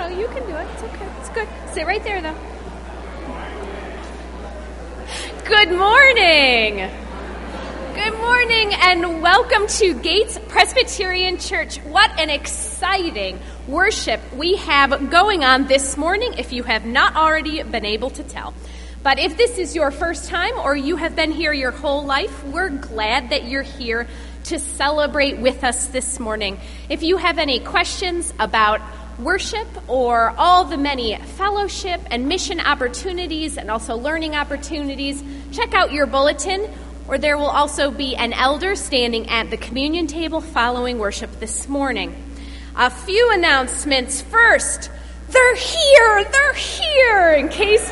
No, you can do it. It's okay. It's good. Sit right there, though. Good morning. Good morning, and welcome to Gates Presbyterian Church. What an exciting worship we have going on this morning, if you have not already been able to tell. But if this is your first time or you have been here your whole life, we're glad that you're here to celebrate with us this morning. If you have any questions about worship or all the many fellowship and mission opportunities and also learning opportunities, check out your bulletin, or there will also be an elder standing at the communion table following worship this morning. A few announcements. First, they're here, in case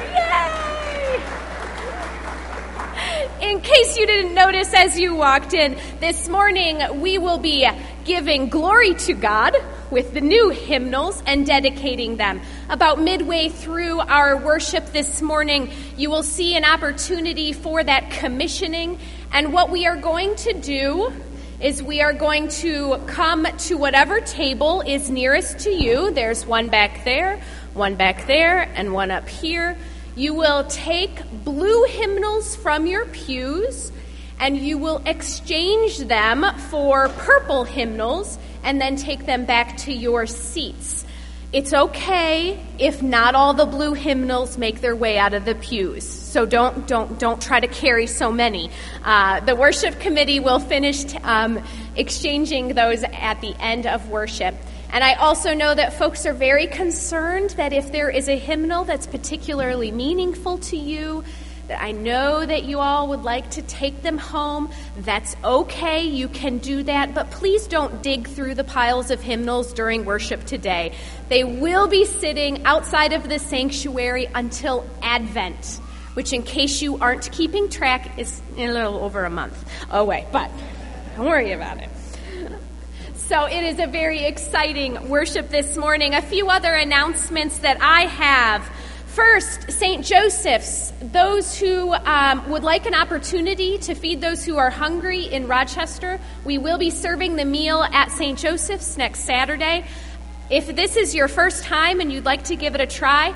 you didn't notice as you walked in. This morning, we will be giving glory to God with the new hymnals and dedicating them. About midway through our worship this morning, you will see an opportunity for that commissioning. And what we are going to do is we are going to come to whatever table is nearest to you. There's one back there, and one up here. You will take blue hymnals from your pews, and you will exchange them for purple hymnals, and then take them back to your seats. It's okay if not all the blue hymnals make their way out of the pews. So don't try to carry so many. The worship committee will finish exchanging those at the end of worship. And I also know that folks are very concerned that if there is a hymnal that's particularly meaningful to you, that I know that you all would like to take them home. That's okay, you can do that, but please don't dig through the piles of hymnals during worship today. They will be sitting outside of the sanctuary until Advent, which, in case you aren't keeping track, is a little over a month away, but don't worry about it. So it is a very exciting worship this morning. A few other announcements that I have. First, St. Joseph's. Those who would like an opportunity to feed those who are hungry in Rochester, we will be serving the meal at St. Joseph's next Saturday. If this is your first time and you'd like to give it a try,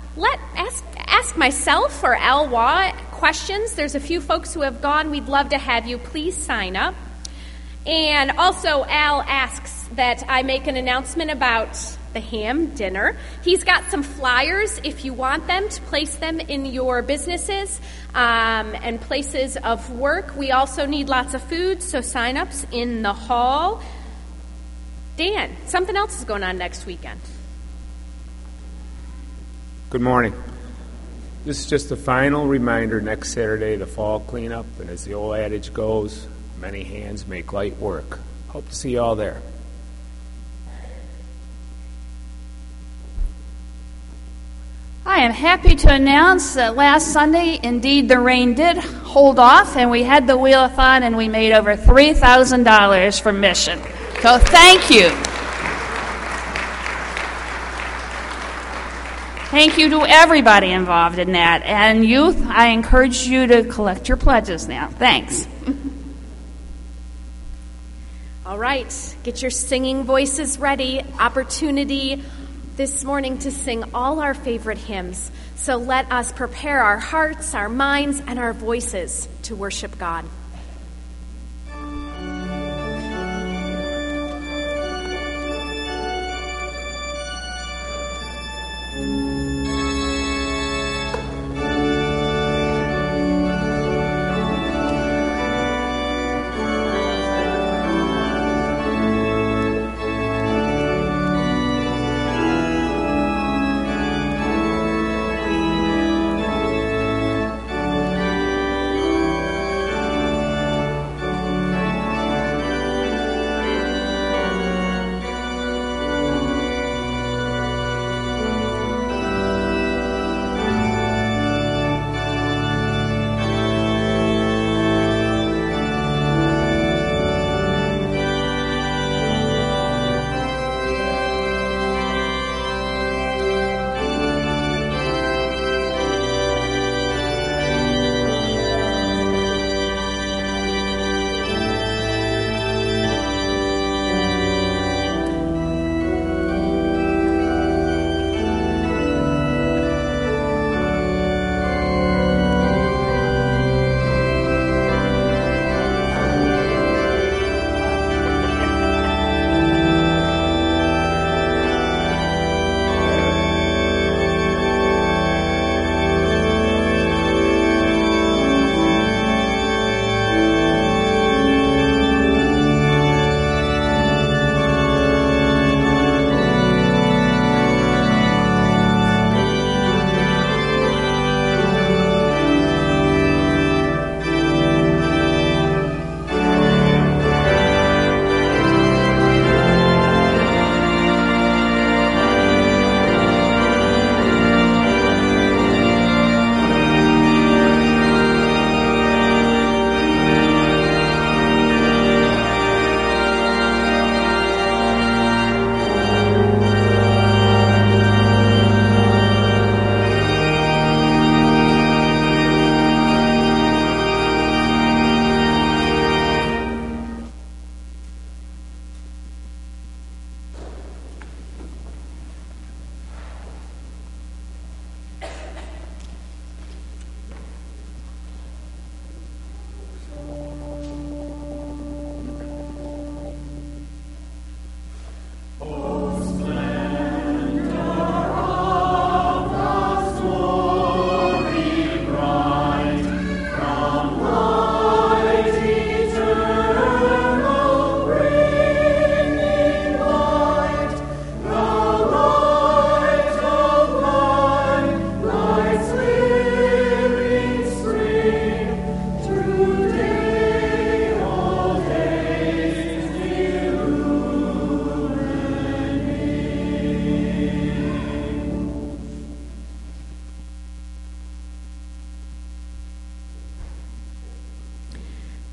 ask myself or Al Waugh questions. There's a few folks who have gone. We'd love to have you. Please sign up. And also, Al asks that I make an announcement about the ham dinner. He's got some flyers if you want them to place them in your businesses and places of work. We also need lots of food, so sign-ups in the hall. Dan, something else is going on next weekend. Good morning. This is just a final reminder, next Saturday, the fall cleanup, and as the old adage goes, many hands make light work. Hope to see you all there. I am happy to announce that last Sunday, indeed, the rain did hold off, and we had the wheel-a-thon, and we made over $3,000 for mission. So thank you. Thank you to everybody involved in that. And youth, I encourage you to collect your pledges now. Thanks. All right, get your singing voices ready. Opportunity this morning to sing all our favorite hymns. So let us prepare our hearts, our minds, and our voices to worship God.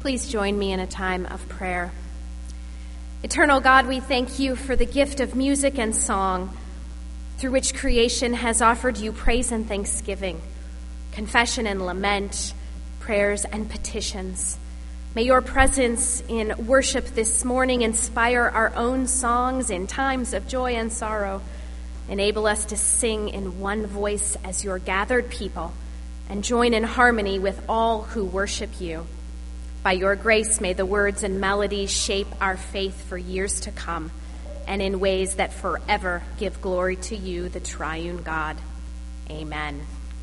Please join me in a time of prayer. Eternal God, we thank you for the gift of music and song, through which creation has offered you praise and thanksgiving, confession and lament, prayers and petitions. May your presence in worship this morning inspire our own songs in times of joy and sorrow. Enable us to sing in one voice as your gathered people and join in harmony with all who worship you. By your grace, may the words and melodies shape our faith for years to come and in ways that forever give glory to you, the triune God. Amen.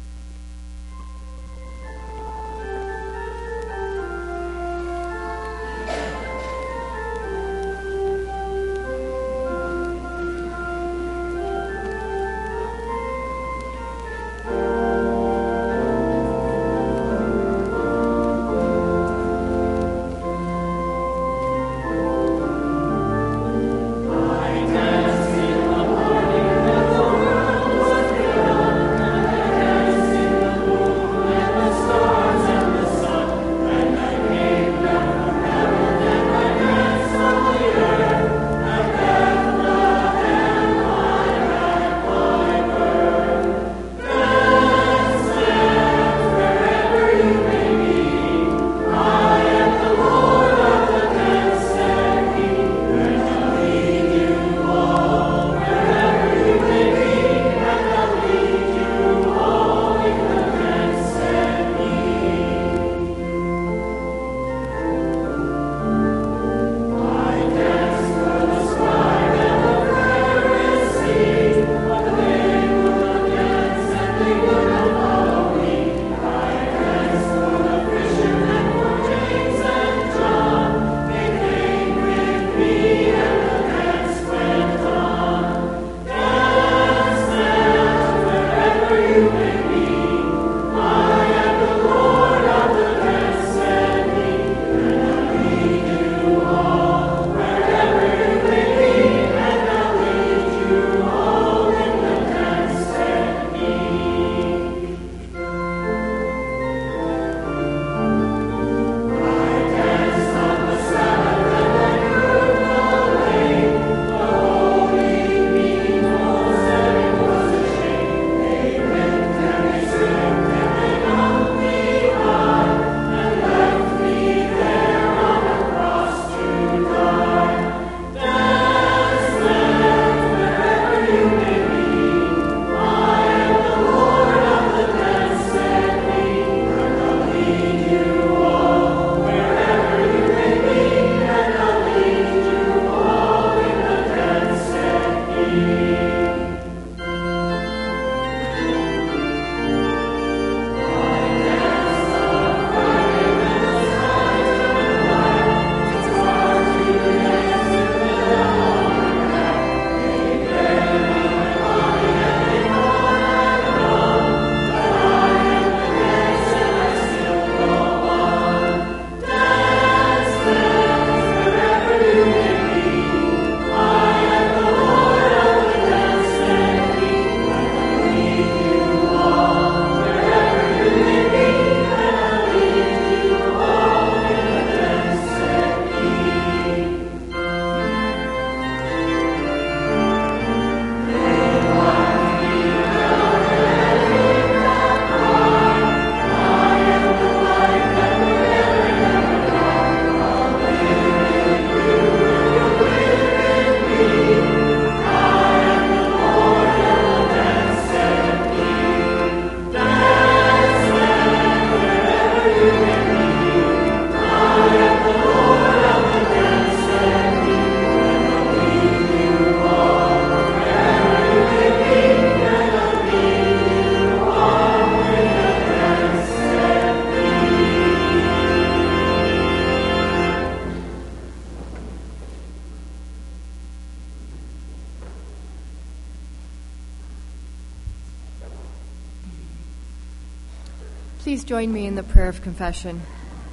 Please join me in the prayer of confession.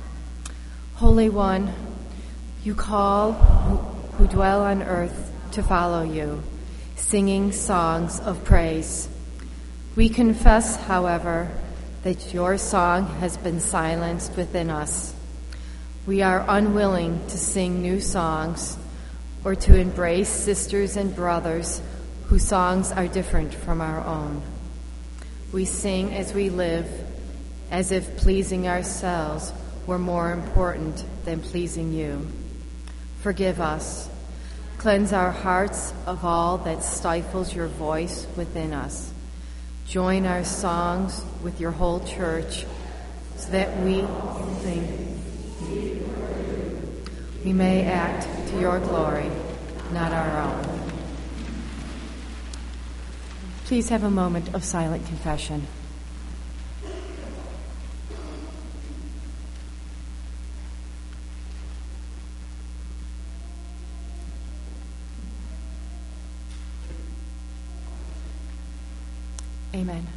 Holy One, you call who dwell on earth to follow you, singing songs of praise. We confess, however, that your song has been silenced within us. We are unwilling to sing new songs or to embrace sisters and brothers whose songs are different from our own. We sing as we live, as if pleasing ourselves were more important than pleasing you. Forgive us. Cleanse our hearts of all that stifles your voice within us. Join our songs with your whole church so that we may act to your glory, not our own. Please have a moment of silent confession. Amen.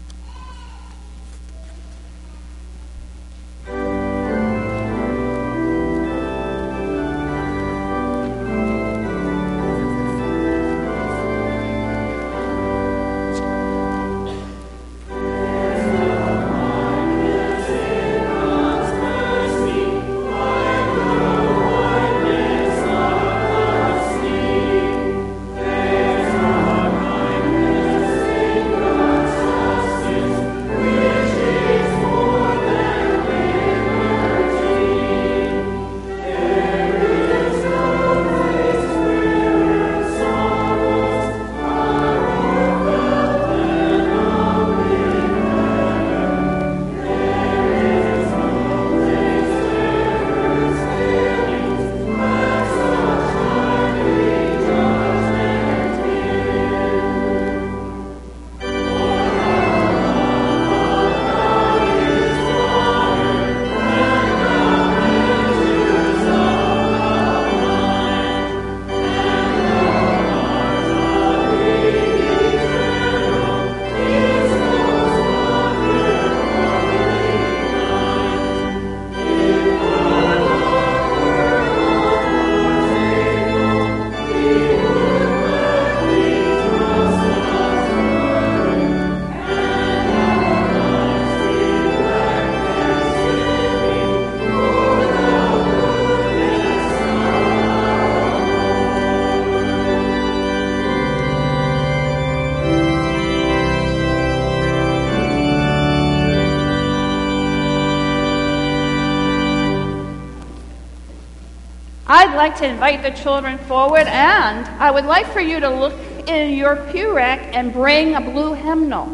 I'd like to invite the children forward, and I would like for you to look in your pew rack and bring a blue hymnal.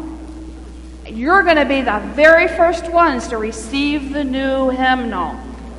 You're going to be the very first ones to receive the new hymnal.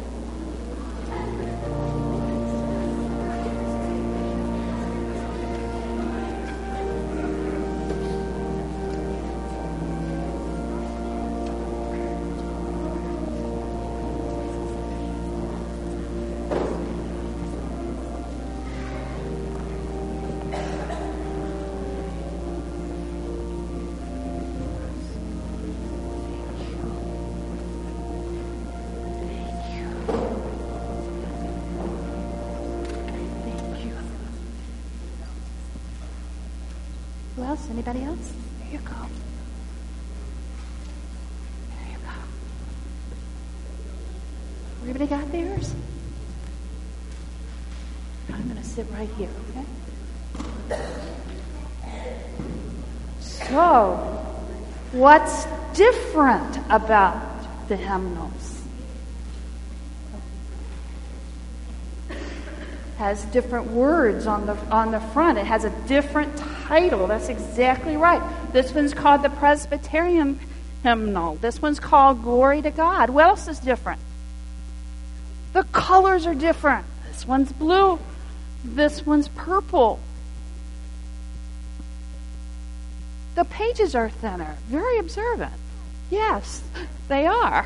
Who else? Anybody else? There you go. There you go. Everybody got theirs? I'm going to sit right here, okay? So, what's different about the hymnals? Has different words on the front. It has a different title. That's exactly right. This one's called the Presbyterian hymnal. This one's called Glory to God. What else is different? The colors are different. This one's blue. This one's purple. The pages are thinner. Very observant. Yes, they are.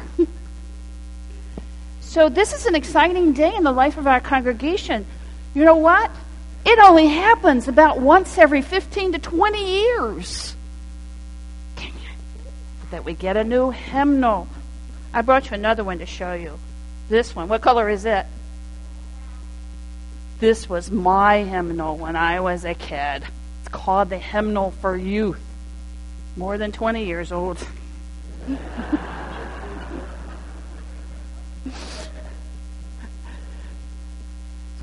So this is an exciting day in the life of our congregation. You know what? It only happens about once every 15 to 20 years that we get a new hymnal. I brought you another one to show you. This one. What color is it? This was my hymnal when I was a kid. It's called the Hymnal for Youth. More than 20 years old.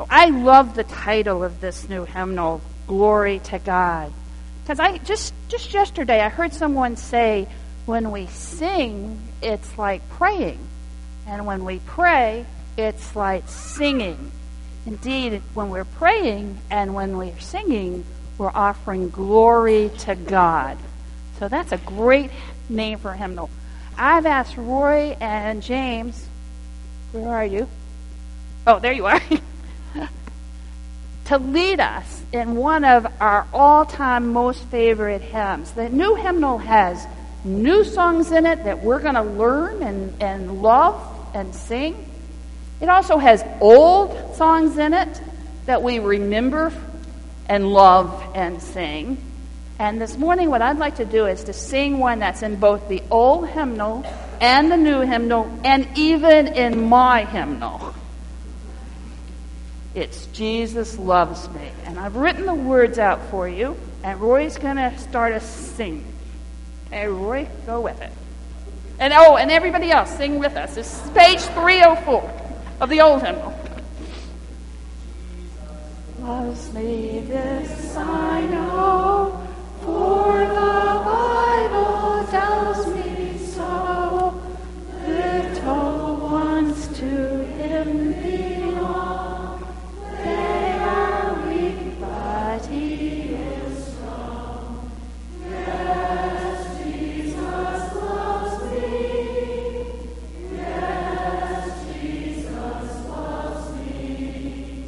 I love the title of this new hymnal, Glory to God. Because I just yesterday I heard someone say, when we sing, it's like praying. And when we pray, it's like singing. Indeed, when we're praying and when we're singing, we're offering glory to God. So that's a great name for a hymnal. I've asked Roy and James, where are you? Oh, there you are. To lead us in one of our all-time most favorite hymns. The new hymnal has new songs in it that we're going to learn and love and sing. It also has old songs in it that we remember and love and sing. And this morning what I'd like to do is to sing one that's in both the old hymnal and the new hymnal and even in my hymnal. It's Jesus Loves Me. And I've written the words out for you, and Roy's going to start us singing. Okay, Roy, go with it. And everybody else, sing with us. This is page 304 of the old hymnal. Loves me, this I know, for the Bible tells me so. Little ones to him belong. They are weak, but he is strong. Yes, Jesus loves me. Yes, Jesus loves me.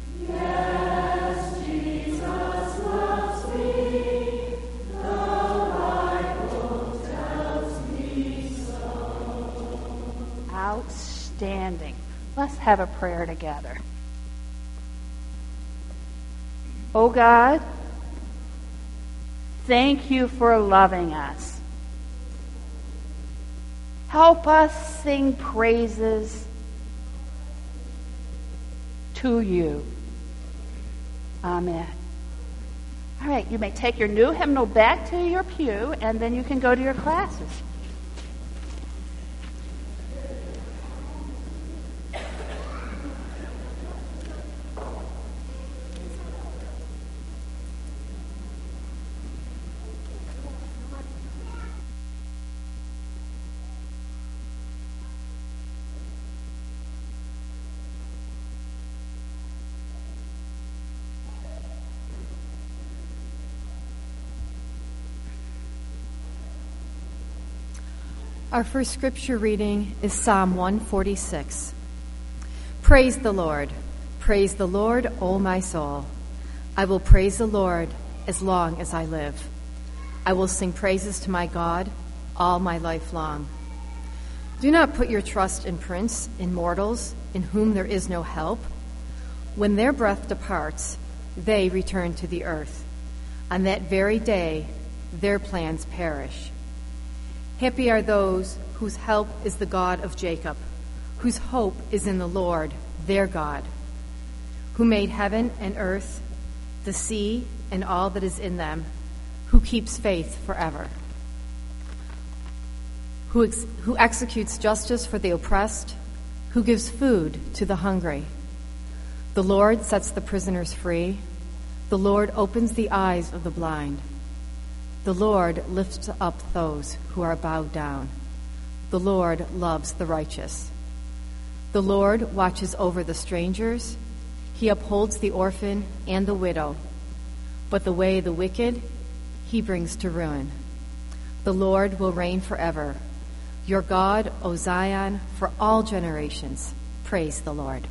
Yes, Jesus loves me. The Bible tells me so. Outstanding. Let's have a prayer together. Oh God, thank you for loving us. Help us sing praises to you. Amen. All right, you may take your new hymnal back to your pew, and then you can go to your classes. Our first scripture reading is Psalm 146. Praise the Lord, O my soul. I will praise the Lord as long as I live. I will sing praises to my God all my life long. Do not put your trust in prince, in mortals, in whom there is no help. When their breath departs, they return to the earth. On that very day, their plans perish. Happy are those whose help is the God of Jacob, whose hope is in the Lord, their God, who made heaven and earth, the sea, and all that is in them, who keeps faith forever, who executes justice for the oppressed, who gives food to the hungry. The Lord sets the prisoners free. The Lord opens the eyes of the blind. The Lord lifts up those who are bowed down. The Lord loves the righteous. The Lord watches over the strangers. He upholds the orphan and the widow. But the way of the wicked he brings to ruin. The Lord will reign forever. Your God, O Zion, for all generations. Praise the Lord.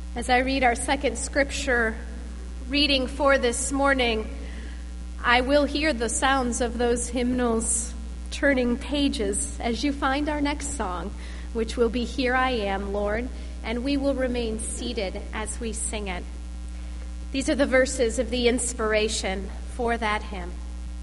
As I read our second scripture reading for this morning, I will hear the sounds of those hymnals turning pages as you find our next song, which will be Here I Am, Lord, and we will remain seated as we sing it. These are the verses of the inspiration for that hymn.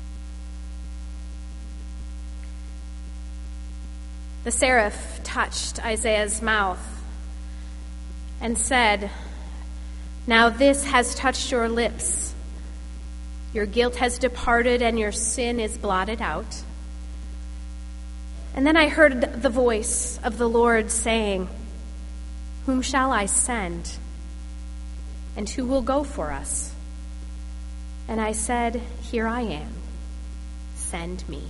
The seraph touched Isaiah's mouth and said, "Now this has touched your lips. Your guilt has departed and your sin is blotted out." And then I heard the voice of the Lord saying, "Whom shall I send? And who will go for us?" And I said, "Here I am. Send me."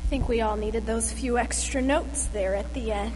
think we all needed those few extra notes there at the end.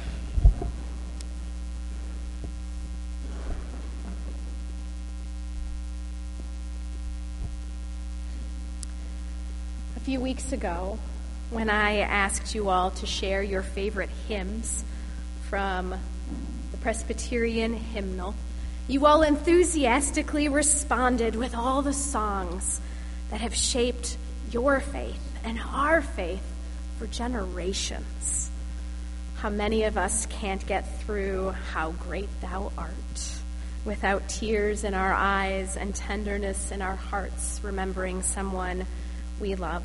A few weeks ago, when I asked you all to share your favorite hymns from the Presbyterian hymnal, you all enthusiastically responded with all the songs that have shaped your faith and our faith for generations. How many of us can't get through How Great Thou Art without tears in our eyes and tenderness in our hearts, remembering someone we loved.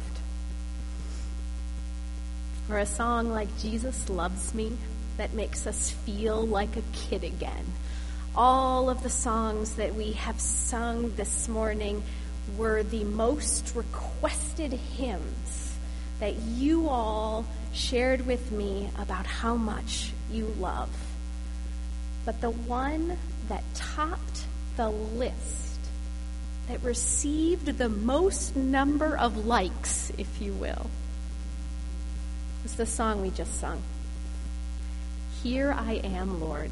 Or a song like Jesus Loves Me that makes us feel like a kid again. All of the songs that we have sung this morning were the most requested hymns that you all shared with me about how much you love. But the one that topped the list, that received the most number of likes, if you will, was the song we just sung. Here I Am, Lord.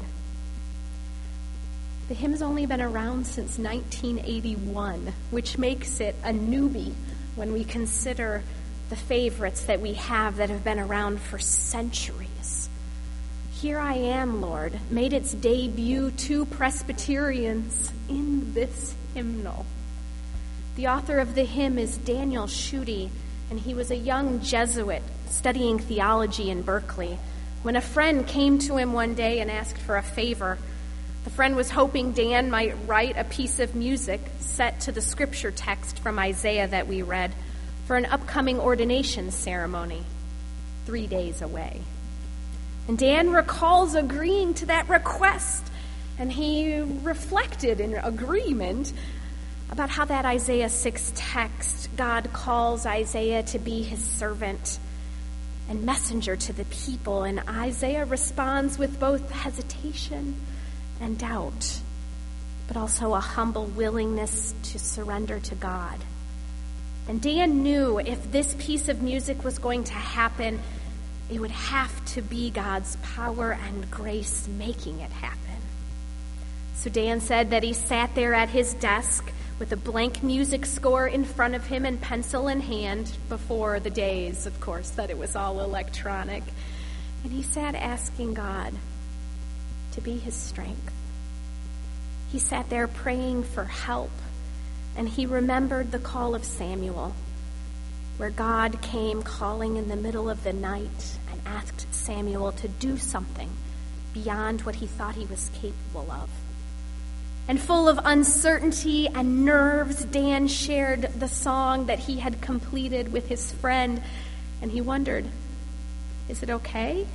The hymn's only been around since 1981, which makes it a newbie when we consider the favorites that we have that have been around for centuries. Here I Am, Lord made its debut to Presbyterians in this hymnal. The author of the hymn is Daniel Schutte, and he was a young Jesuit studying theology in Berkeley when a friend came to him one day and asked for a favor. The friend was hoping Dan might write a piece of music set to the scripture text from Isaiah that we read for an upcoming ordination ceremony 3 days away. And Dan recalls agreeing to that request, and he reflected in agreement about how that Isaiah 6 text, God calls Isaiah to be his servant and messenger to the people, and Isaiah responds with both hesitation and doubt, but also a humble willingness to surrender to God. And Dan knew if this piece of music was going to happen, it would have to be God's power and grace making it happen. So Dan said that he sat there at his desk with a blank music score in front of him and pencil in hand, before the days, of course, that it was all electronic. And he sat asking God to be his strength. He sat there praying for help, and he remembered the call of Samuel, where God came calling in the middle of the night and asked Samuel to do something beyond what he thought he was capable of. And full of uncertainty and nerves, Dan shared the song that he had completed with his friend, and he wondered, is it okay?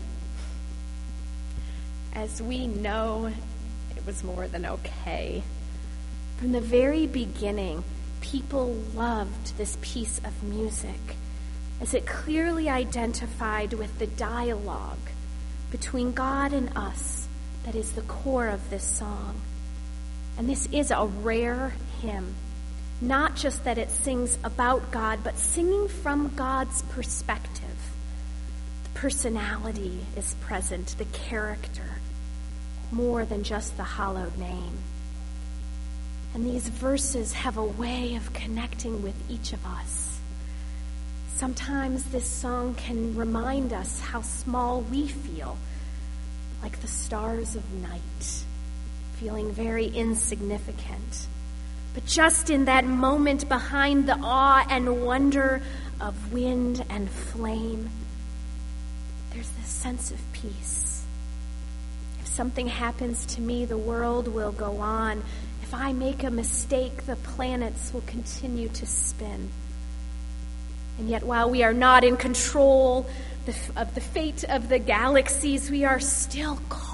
As we know, it was more than okay. From the very beginning, people loved this piece of music, as it clearly identified with the dialogue between God and us that is the core of this song. And this is a rare hymn, not just that it sings about God, but singing from God's perspective. The personality is present, the character, more than just the hallowed name. And these verses have a way of connecting with each of us. Sometimes this song can remind us how small we feel, like the stars of night, feeling very insignificant. But just in that moment behind the awe and wonder of wind and flame, there's this sense of peace. If something happens to me, the world will go on. If I make a mistake, the planets will continue to spin. And yet, while we are not in control of the fate of the galaxies, we are still called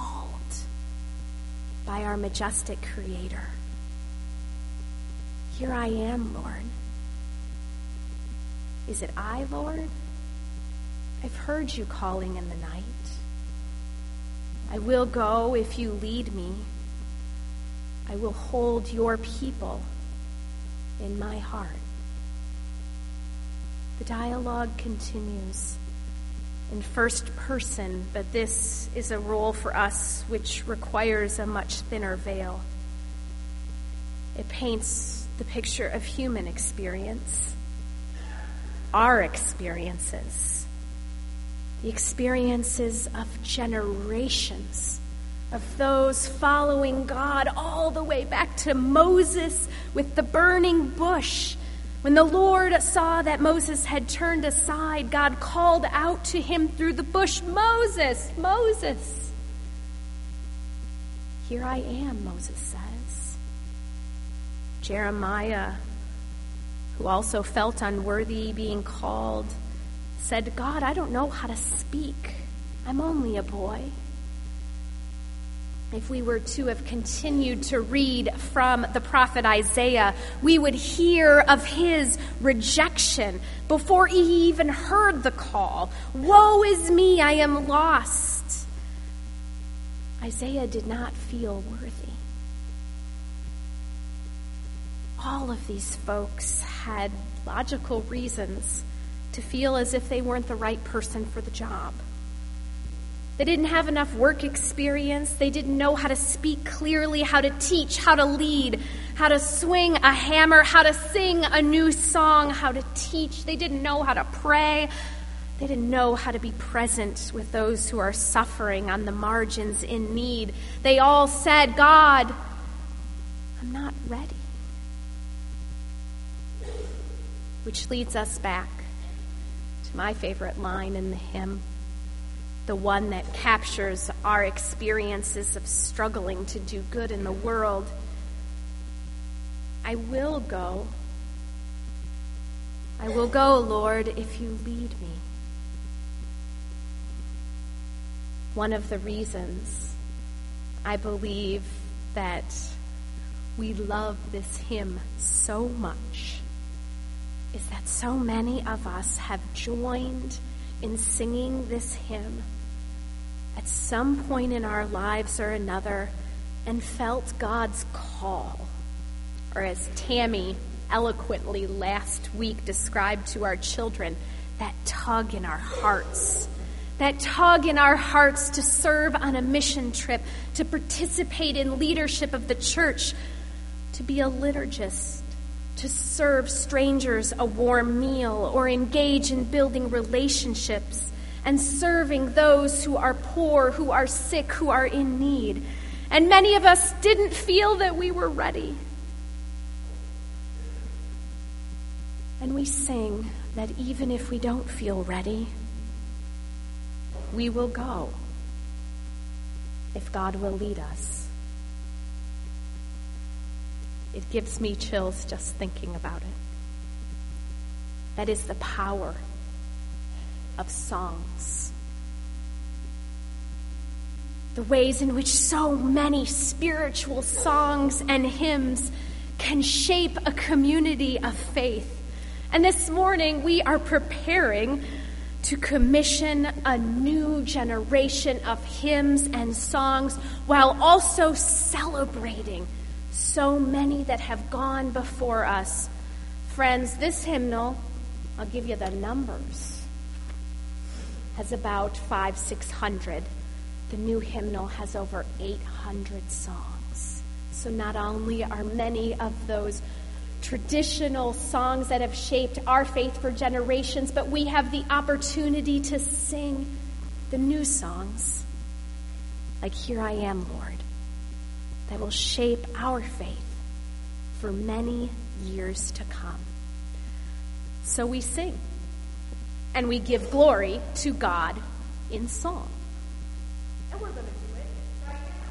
by our majestic Creator. Here I am, Lord. Is it I, Lord? I've heard you calling in the night. I will go if you lead me. I will hold your people in my heart. The dialogue continues in first person, but this is a role for us which requires a much thinner veil. It paints the picture of human experience, our experiences, the experiences of generations, of those following God all the way back to Moses with the burning bush. When the Lord saw that Moses had turned aside, God called out to him through the bush, "Moses, Moses." "Here I am," Moses says. Jeremiah, who also felt unworthy being called, said, "God, I don't know how to speak. I'm only a boy." If we were to have continued to read from the prophet Isaiah, we would hear of his rejection before he even heard the call. "Woe is me, I am lost." Isaiah did not feel worthy. All of these folks had logical reasons to feel as if they weren't the right person for the job. They didn't have enough work experience. They didn't know how to speak clearly, how to teach, how to lead, how to swing a hammer, how to sing a new song, how to teach. They didn't know how to pray. They didn't know how to be present with those who are suffering on the margins in need. They all said, "God, I'm not ready." Which leads us back to my favorite line in the hymn, the one that captures our experiences of struggling to do good in the world. "I will go. I will go, Lord, if you lead me." One of the reasons I believe that we love this hymn so much is that so many of us have joined in singing this hymn at some point in our lives or another and felt God's call, or as Tammy eloquently last week described to our children, that tug in our hearts. That tug in our hearts to serve on a mission trip, to participate in leadership of the church, to be a liturgist, to serve strangers a warm meal, or engage in building relationships and serving those who are poor, who are sick, who are in need. And many of us didn't feel that we were ready. And we sing that even if we don't feel ready, we will go if God will lead us. It gives me chills just thinking about it. That is the power of songs. The ways in which so many spiritual songs and hymns can shape a community of faith. And this morning we are preparing to commission a new generation of hymns and songs while also celebrating so many that have gone before us. Friends, this hymnal, I'll give you the numbers, has about 500-600. The new hymnal has over 800 songs. So not only are many of those traditional songs that have shaped our faith for generations, but we have the opportunity to sing the new songs, like "Here I Am, Lord," that will shape our faith for many years to come. So we sing, and we give glory to God in song. And we're going to do it right now.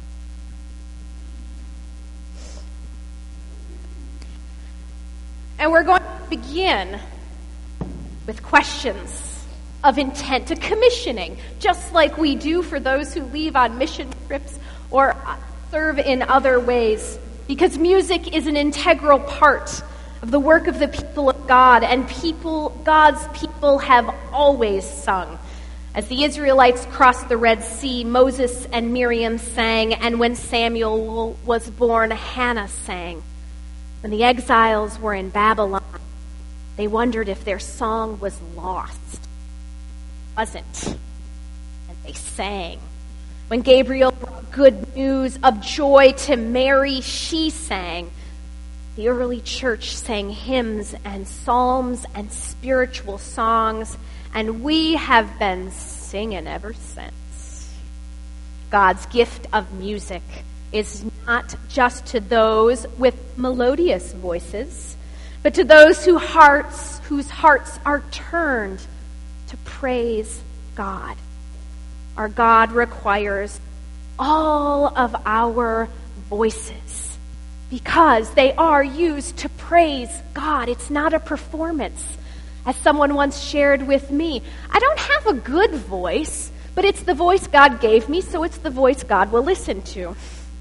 And we're going to begin with questions of intent, to commissioning, just like we do for those who leave on mission trips or serve in other ways, because music is an integral part of the work of the people of God, and God's people have always sung. As the Israelites crossed the Red Sea, Moses and Miriam sang, and when Samuel was born, Hannah sang. When the exiles were in Babylon, They wondered if their song was lost. It wasn't. And they sang. When Gabriel brought good news of joy to Mary, she sang. The early church sang hymns and psalms and spiritual songs, and we have been singing ever since. God's gift of music is not just to those with melodious voices, but to those whose hearts are turned to praise God. Our God requires all of our voices because they are used to praise God. It's not a performance. As someone once shared with me, I don't have a good voice, but it's the voice God gave me, so it's the voice God will listen to.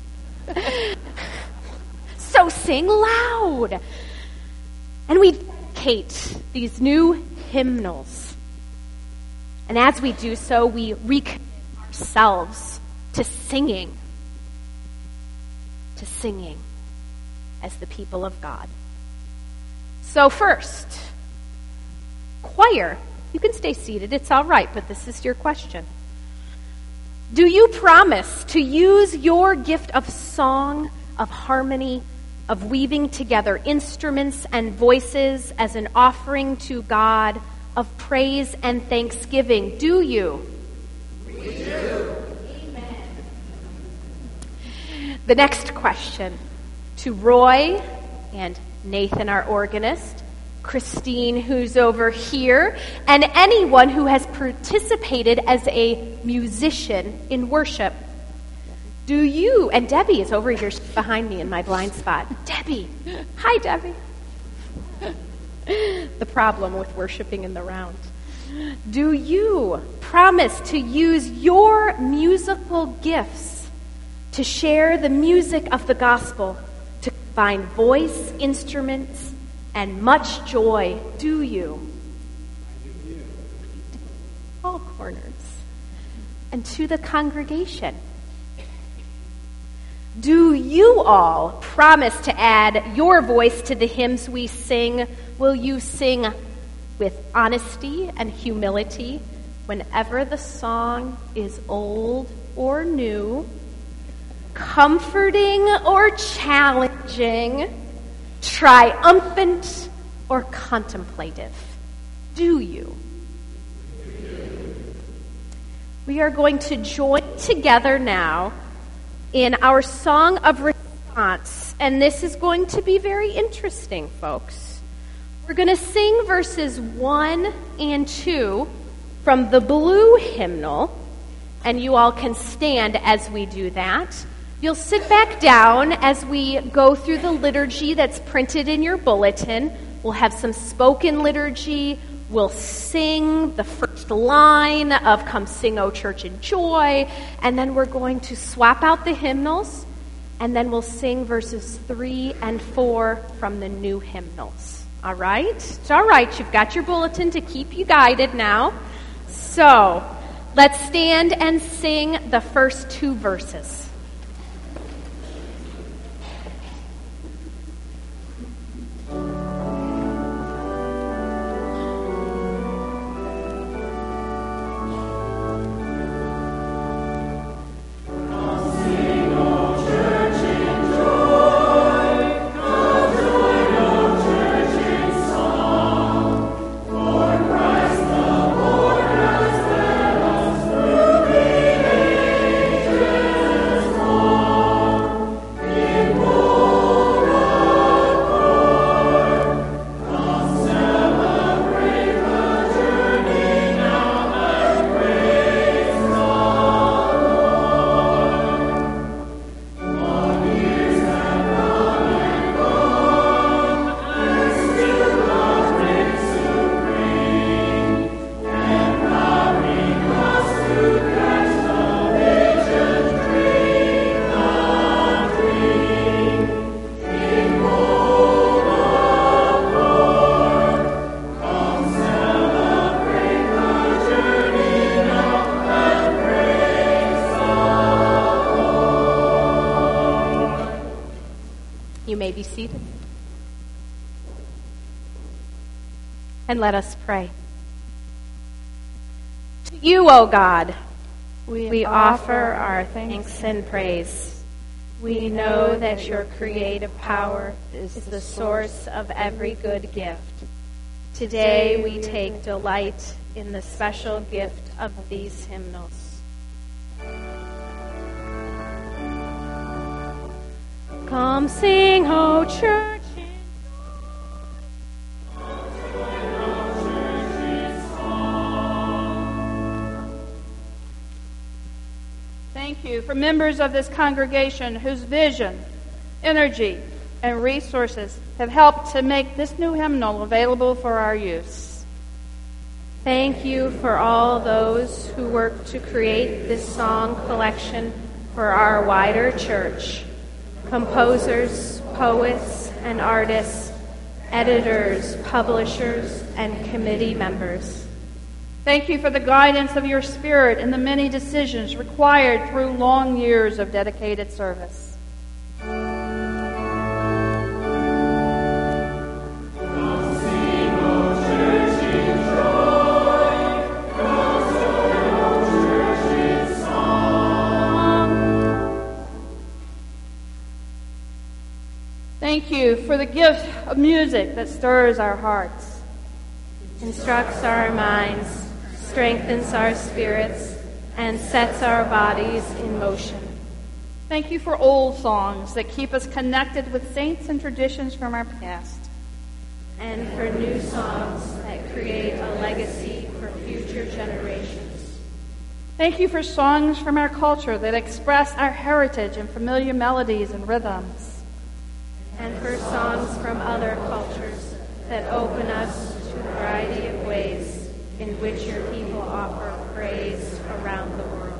So sing loud. And we dedicate these new hymnals. And as we do so, we recommit ourselves to singing as the people of God. So first, choir, you can stay seated, it's all right, but this is your question. Do you promise to use your gift of song, of harmony, of weaving together instruments and voices as an offering to God of praise and thanksgiving? Do you? We do. Amen. The next question to Roy and Nathan, our organist, Christine, who's over here, and anyone who has participated as a musician in worship. Do you, and Debbie is over here behind me in my blind spot. Debbie. Hi, Debbie. The problem with worshiping in the round. Do you promise to use your musical gifts to share the music of the gospel, to combine voice, instruments, and much joy? Do you? All corners. And to the congregation, do you all promise to add your voice to the hymns we sing? Will you sing with honesty and humility whenever the song is old or new, comforting or challenging, triumphant or contemplative? Do you? We are going to join together now in our song of response, and this is going to be very interesting, folks. We're going to sing verses 1 and 2 from the blue hymnal, and you all can stand as we do that. You'll sit back down as we go through the liturgy that's printed in your bulletin. We'll have some spoken liturgy. We'll sing the first line of Come Sing, O Church in Joy, and then we're going to swap out the hymnals, and then we'll sing verses 3 and 4 from the new hymnals. All right? It's all right. You've got your bulletin to keep you guided now. So let's stand and sing the first 2 verses. And let us pray. To you, O God, we offer our thanks and praise. We know that your creative power is the source of every good gift. Today we take delight in the special gift of these hymnals. Come sing, O church. Thank you for members of this congregation whose vision, energy, and resources have helped to make this new hymnal available for our use. Thank you for all those who worked to create this song collection for our wider church. Composers, poets, and artists, editors, publishers, and committee members. Thank you for the guidance of your Spirit in the many decisions required through long years of dedicated service. Thank you for the gift of music that stirs our hearts, instructs our minds, strengthens our spirits, and sets our bodies in motion. Thank you for old songs that keep us connected with saints and traditions from our past. And for new songs that create a legacy for future generations. Thank you for songs from our culture that express our heritage in familiar melodies and rhythms. And for songs from other cultures that open us to a variety of ways in which your people offer praise around the world.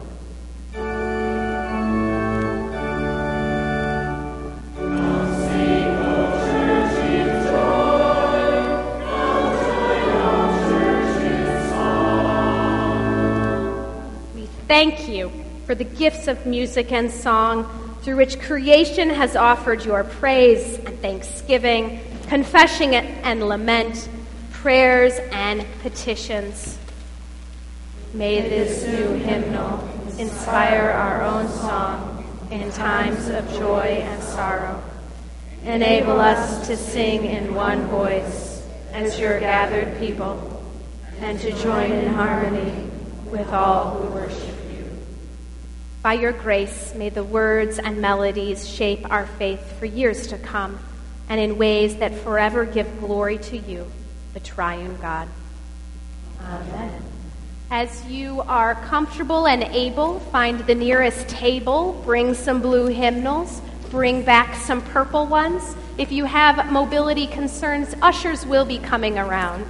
We thank you for the gifts of music and song through which creation has offered your praise and thanksgiving, confession and lament, prayers and petitions. May this new hymnal inspire our own song in times of joy and sorrow. Enable us to sing in one voice as your gathered people and to join in harmony with all who worship. By your grace, may the words and melodies shape our faith for years to come and in ways that forever give glory to you, the triune God. Amen. As you are comfortable and able, find the nearest table, bring some blue hymnals, bring back some purple ones. If you have mobility concerns, ushers will be coming around.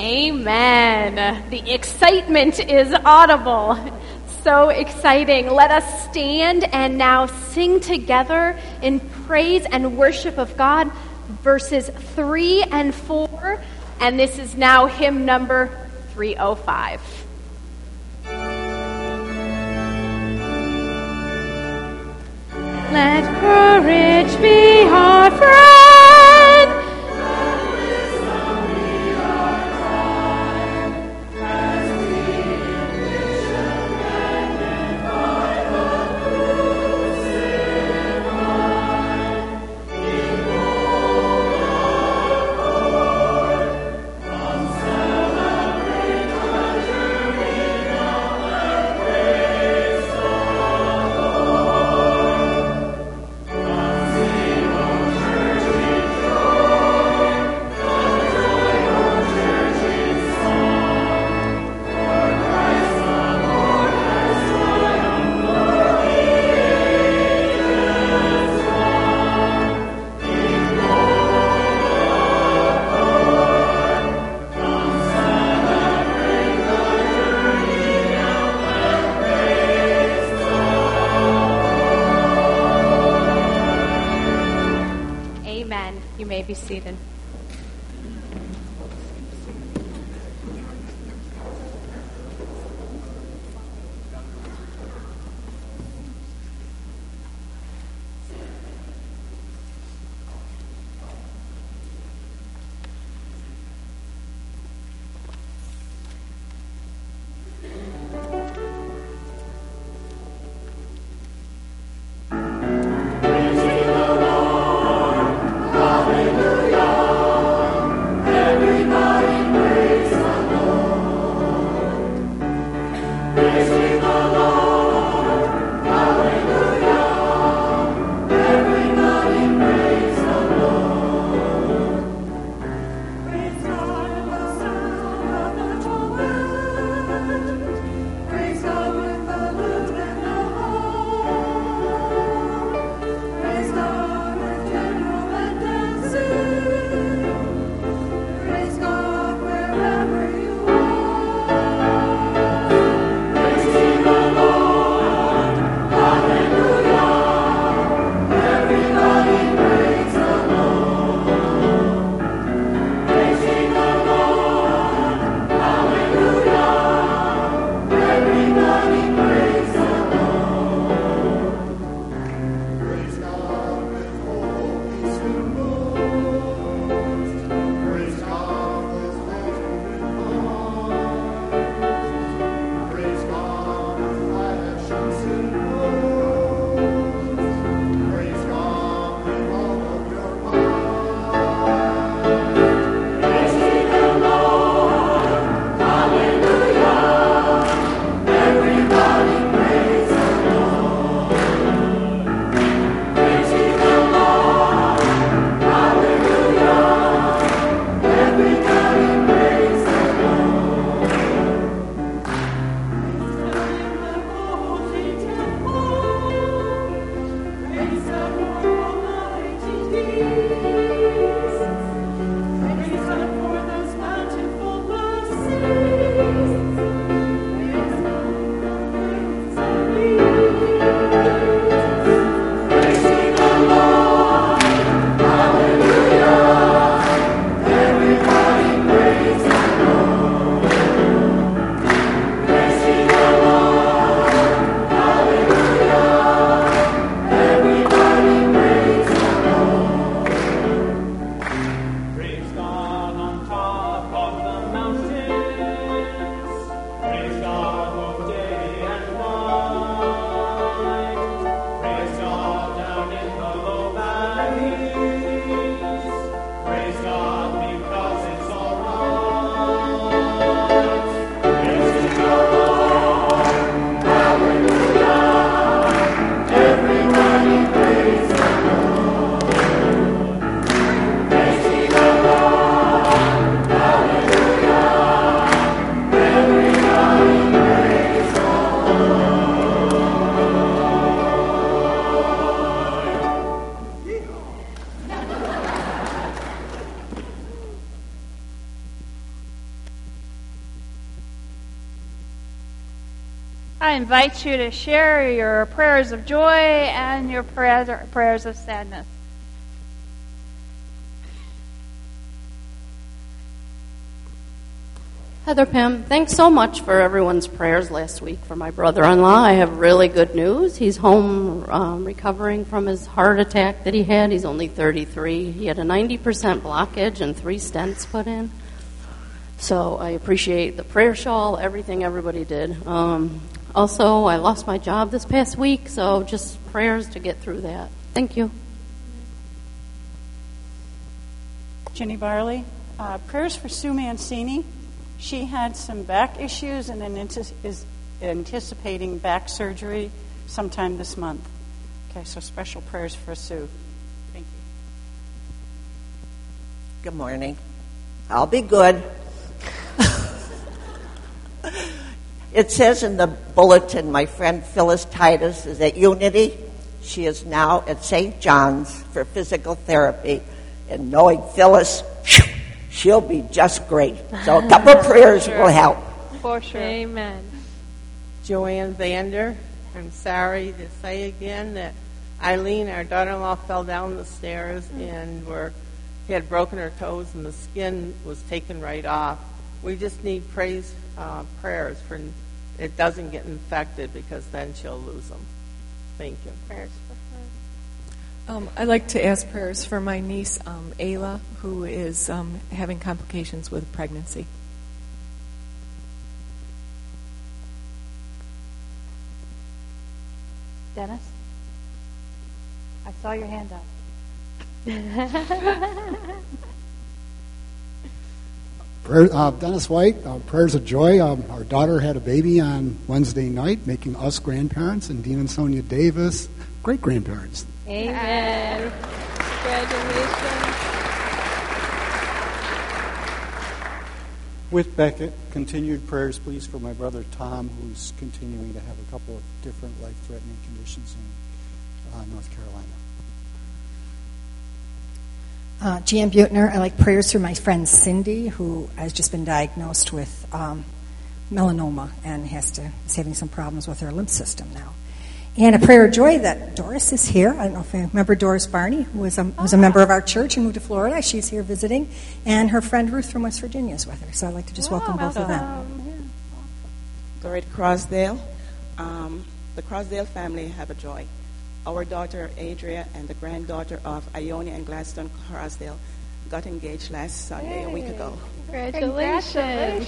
Amen. The excitement is audible. So exciting. Let us stand and now sing together in praise and worship of God, verses 3 and 4. And this is now hymn number 305. Let courage be our friend. You may be seated. Hallelujah. I invite you to share your prayers of joy and your prayers of sadness. Heather Pym, thanks so much for everyone's prayers last week for my brother-in-law. I have really good news. He's home recovering from his heart attack that he had. He's only 33. He had a 90% blockage and 3 stents put in. So I appreciate the prayer shawl, everything everybody did. Also, I lost my job this past week, so just prayers to get through that. Thank you. Jenny Barley, prayers for Sue Mancini. She had some back issues and is anticipating back surgery sometime this month. Okay, so special prayers for Sue. Thank you. Good morning. I'll be good. It says in the bulletin, my friend Phyllis Titus is at Unity. She is now at St. John's for physical therapy. And knowing Phyllis, she'll be just great. So a couple of prayers will help. For sure. Amen. Joanne Vander, I'm sorry to say again that Eileen, our daughter-in-law, fell down the stairs and had broken her toes and the skin was taken right off. We just need prayers for it doesn't get infected because then she'll lose them. Thank you. Prayers for her. I'd like to ask prayers for my niece, Ayla, who is having complications with pregnancy. Dennis? I saw your hand up. Dennis White, prayers of joy. Our daughter had a baby on Wednesday night, making us grandparents, and Dean and Sonia Davis, great-grandparents. Amen. Congratulations. With Beckett, continued prayers, please, for my brother Tom, who's continuing to have a couple of different life-threatening conditions in North Carolina. Jan Butner, I like prayers for my friend Cindy, who has just been diagnosed with melanoma and is having some problems with her lymph system now. And a prayer of joy that Doris is here. I don't know if you remember Doris Barney, who was a member of our church and moved to Florida. She's here visiting. And her friend Ruth from West Virginia is with her. So I'd like to just welcome both of them. Glory to Crosdale. The Crosdale family have a joy. Our daughter Adria and the granddaughter of Ione and Gladstone Crosdale got engaged last Sunday, a week ago. Congratulations.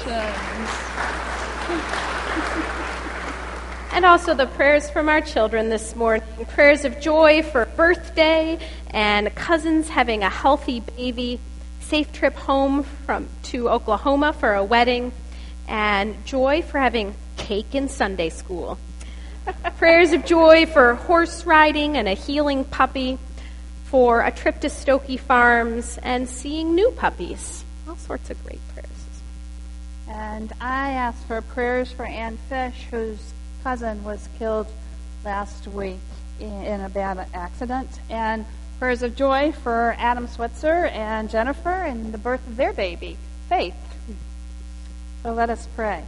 And also the prayers from our children this morning. Prayers of joy for birthday and cousins having a healthy baby. Safe trip home to Oklahoma for a wedding. And joy for having cake in Sunday school. Prayers of joy for horse riding and a healing puppy. For a trip to Stokey Farms and seeing new puppies. All sorts of great prayers. And I ask for prayers for Ann Fish, whose cousin was killed last week in a bad accident, and prayers of joy for Adam Switzer and Jennifer and the birth of their baby, Faith. So let us pray.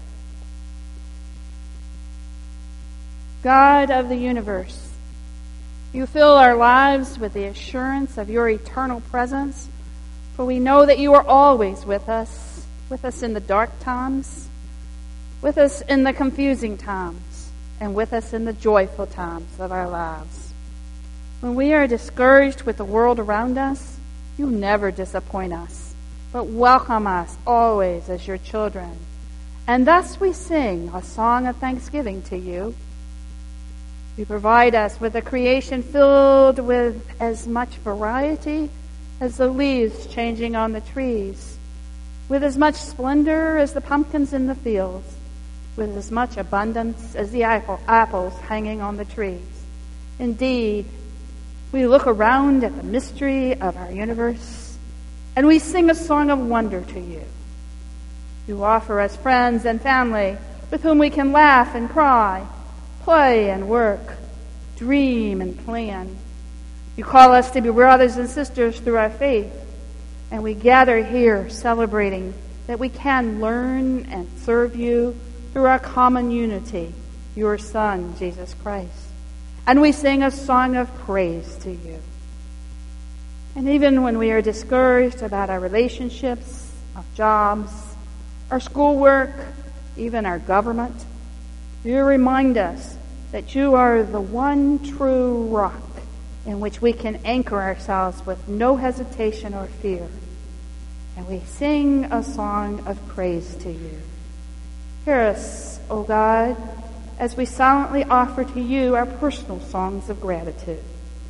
God of the universe, you fill our lives with the assurance of your eternal presence, for we know that you are always with us in the dark times, with us in the confusing times, and with us in the joyful times of our lives. When we are discouraged with the world around us, you never disappoint us, but welcome us always as your children. And thus we sing a song of thanksgiving to you. You provide us with a creation filled with as much variety as the leaves changing on the trees, with as much splendor as the pumpkins in the fields, with as much abundance as the apples hanging on the trees. Indeed, we look around at the mystery of our universe, and we sing a song of wonder to you. You offer us friends and family with whom we can laugh and cry, play and work, dream and plan. You call us to be brothers and sisters through our faith, and we gather here celebrating that we can learn and serve you through our common unity, your Son, Jesus Christ. And we sing a song of praise to you. And even when we are discouraged about our relationships, our jobs, our schoolwork, even our government, you remind us that you are the one true rock in which we can anchor ourselves with no hesitation or fear. And we sing a song of praise to you. Hear us, O God, as we silently offer to you our personal songs of gratitude.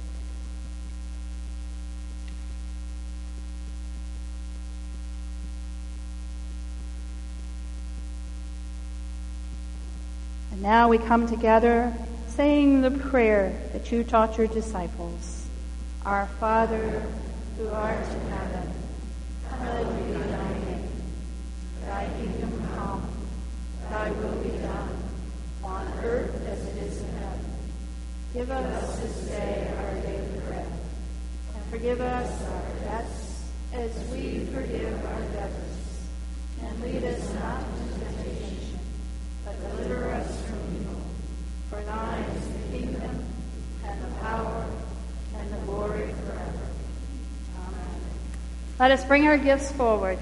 And now we come together saying the prayer that you taught your disciples. Our Father, who art in heaven, hallowed be thy name. Thy kingdom come, thy will be done, on earth as it is in heaven. Give us this day our daily bread, and forgive us our debts as we forgive our debtors. And lead us not into temptation, but deliver us from evil. For thine is the kingdom, and the power, and the glory forever. Amen. Let us bring our gifts forward.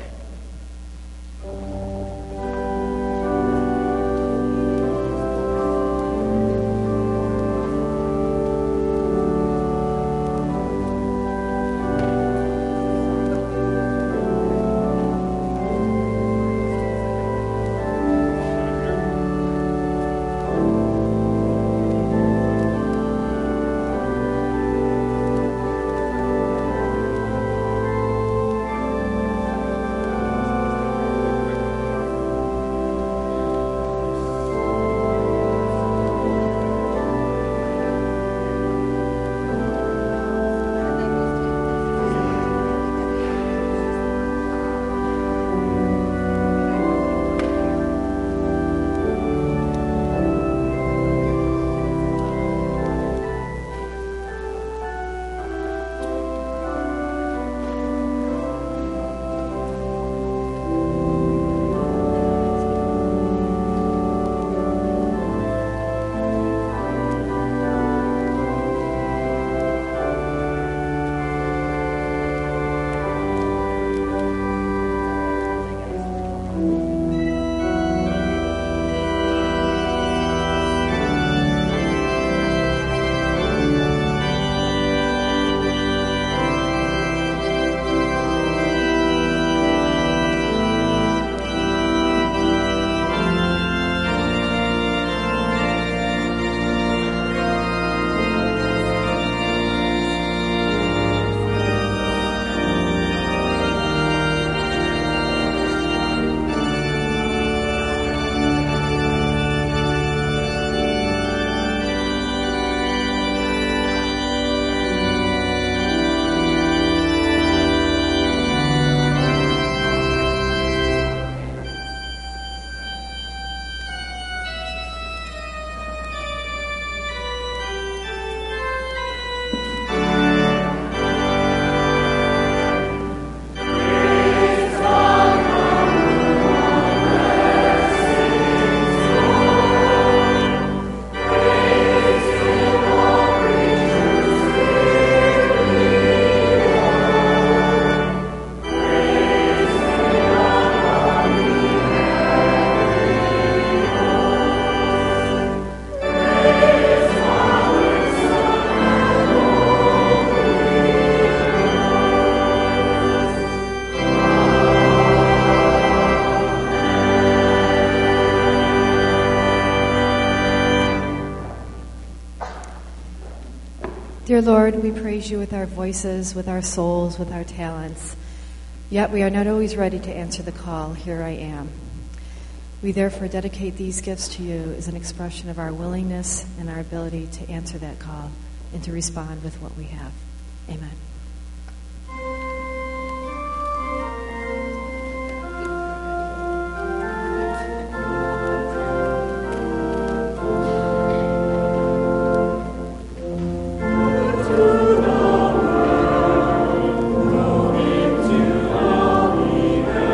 Dear Lord, we praise you with our voices, with our souls, with our talents. Yet we are not always ready to answer the call, here I am. We therefore dedicate these gifts to you as an expression of our willingness and our ability to answer that call and to respond with what we have. Amen.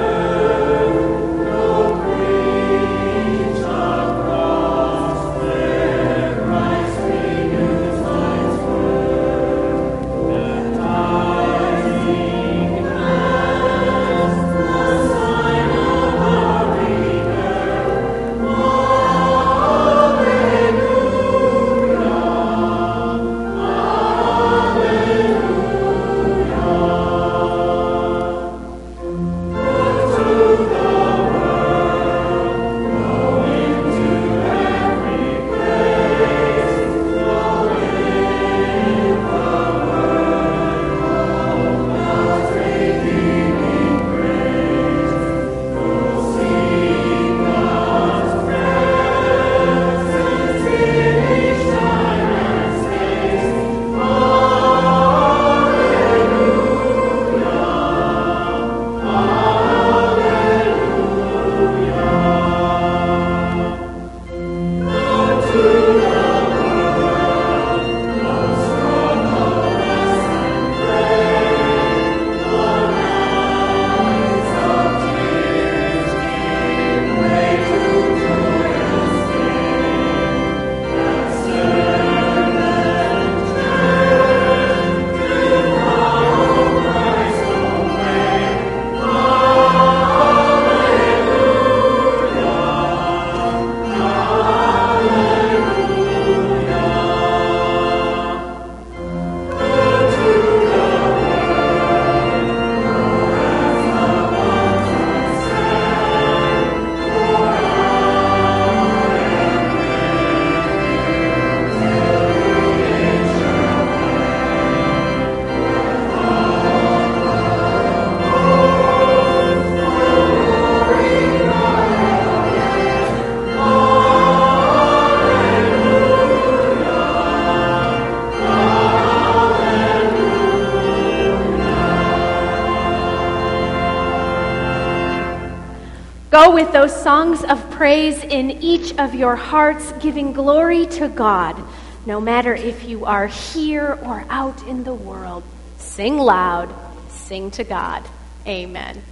Praise go with those songs of praise in each of your hearts, giving glory to God, no matter if you are here or out in the world. Sing loud, sing to God. Amen.